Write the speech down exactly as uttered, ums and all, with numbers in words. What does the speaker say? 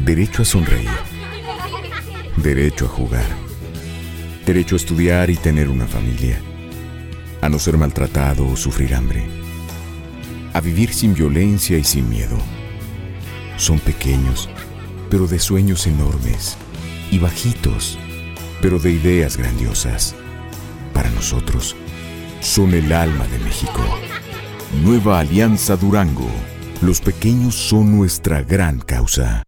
Derecho a sonreír. Derecho a jugar. Derecho a estudiar y tener una familia. A no ser maltratado o sufrir hambre. A vivir sin violencia y sin miedo. Son pequeños, pero de sueños enormes. Y bajitos, pero de ideas grandiosas. Para nosotros, son el alma de México. Nueva Alianza Durango. Los pequeños son nuestra gran causa.